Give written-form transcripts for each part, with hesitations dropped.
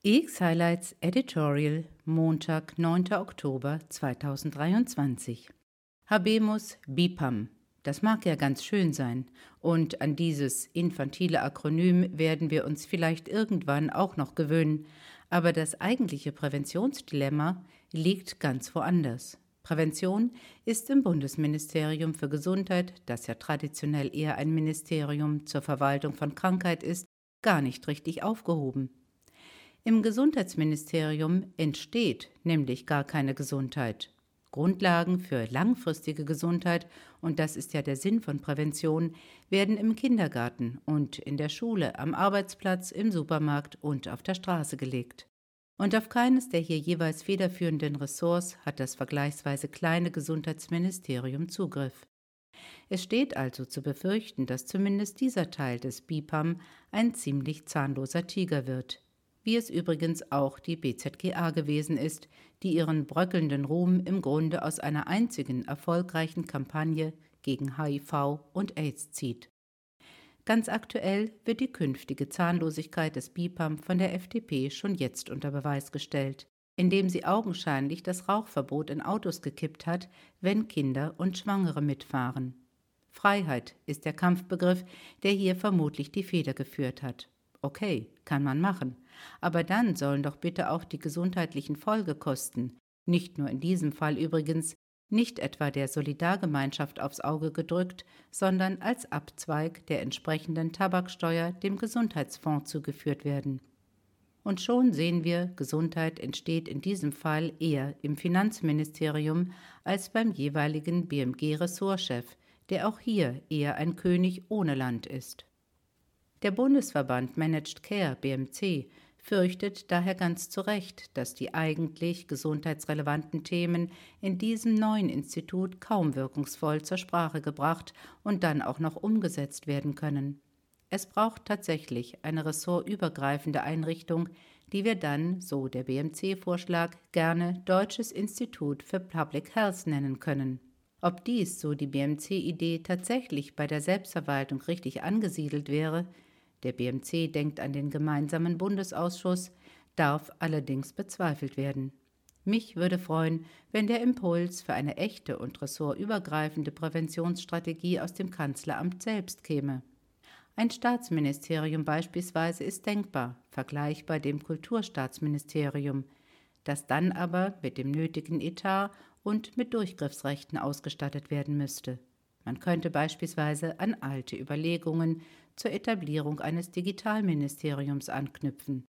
EX Highlights Editorial, Montag, 9. Oktober 2023. Habemus BIPAM. Das mag ja ganz schön sein, und an dieses infantile Akronym werden wir uns vielleicht irgendwann auch noch gewöhnen, aber das eigentliche Präventionsdilemma liegt ganz woanders. Prävention ist im Bundesministerium für Gesundheit, das ja traditionell eher ein Ministerium zur Verwaltung von Krankheit ist, gar nicht richtig aufgehoben. Im Gesundheitsministerium entsteht nämlich gar keine Gesundheit. Grundlagen für langfristige Gesundheit, und das ist ja der Sinn von Prävention, werden im Kindergarten und in der Schule, am Arbeitsplatz, im Supermarkt und auf der Straße gelegt. Und auf keines der hier jeweils federführenden Ressorts hat das vergleichsweise kleine Gesundheitsministerium Zugriff. Es steht also zu befürchten, dass zumindest dieser Teil des BIPAM ein ziemlich zahnloser Tiger wird, wie es übrigens auch die BZGA gewesen ist, die ihren bröckelnden Ruhm im Grunde aus einer einzigen erfolgreichen Kampagne gegen HIV und AIDS zieht. Ganz aktuell wird die künftige Zahnlosigkeit des BIPAM von der FDP schon jetzt unter Beweis gestellt, indem sie augenscheinlich das Rauchverbot in Autos gekippt hat, wenn Kinder und Schwangere mitfahren. Freiheit ist der Kampfbegriff, der hier vermutlich die Feder geführt hat. Okay, kann man machen. Aber dann sollen doch bitte auch die gesundheitlichen Folgekosten, nicht nur in diesem Fall übrigens, nicht etwa der Solidargemeinschaft aufs Auge gedrückt, sondern als Abzweig der entsprechenden Tabaksteuer dem Gesundheitsfonds zugeführt werden. Und schon sehen wir, Gesundheit entsteht in diesem Fall eher im Finanzministerium als beim jeweiligen BMG-Ressortchef, der auch hier eher ein König ohne Land ist. Der Bundesverband Managed Care BMC fürchtet daher ganz zu Recht, dass die eigentlich gesundheitsrelevanten Themen in diesem neuen Institut kaum wirkungsvoll zur Sprache gebracht und dann auch noch umgesetzt werden können. Es braucht tatsächlich eine ressortübergreifende Einrichtung, die wir dann, so der BMC-Vorschlag, gerne Deutsches Institut für Public Health nennen können. Ob dies, so die BMC-Idee, tatsächlich bei der Selbstverwaltung richtig angesiedelt wäre, der BMC denkt an den gemeinsamen Bundesausschuss, darf allerdings bezweifelt werden. Mich würde freuen, wenn der Impuls für eine echte und ressortübergreifende Präventionsstrategie aus dem Kanzleramt selbst käme. Ein Staatsministerium beispielsweise ist denkbar, vergleichbar dem Kulturstaatsministerium, das dann aber mit dem nötigen Etat und mit Durchgriffsrechten ausgestattet werden müsste. Man könnte beispielsweise an alte Überlegungen zur Etablierung eines Digitalministeriums anknüpfen.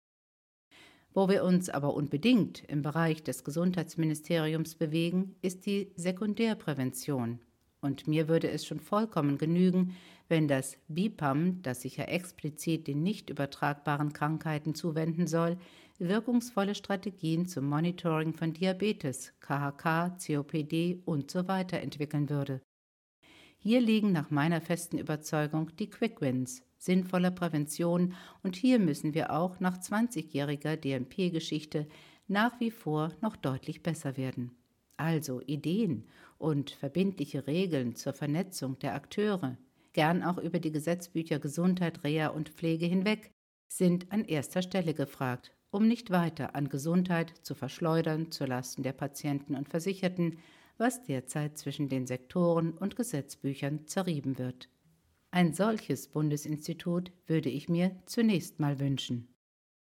Wo wir uns aber unbedingt im Bereich des Gesundheitsministeriums bewegen, ist die Sekundärprävention. Und mir würde es schon vollkommen genügen, wenn das BIPAM, das sich ja explizit den nicht übertragbaren Krankheiten zuwenden soll, wirkungsvolle Strategien zum Monitoring von Diabetes, KHK, COPD und so weiter entwickeln würde. Hier liegen nach meiner festen Überzeugung die Quick Wins sinnvoller Prävention, und hier müssen wir auch nach 20-jähriger DMP-Geschichte nach wie vor noch deutlich besser werden. Also Ideen und verbindliche Regeln zur Vernetzung der Akteure, gern auch über die Gesetzbücher Gesundheit, Reha und Pflege hinweg, sind an erster Stelle gefragt, um nicht weiter an Gesundheit zu verschleudern zulasten der Patienten und Versicherten, was derzeit zwischen den Sektoren und Gesetzbüchern zerrieben wird. Ein solches Bundesinstitut würde ich mir zunächst mal wünschen.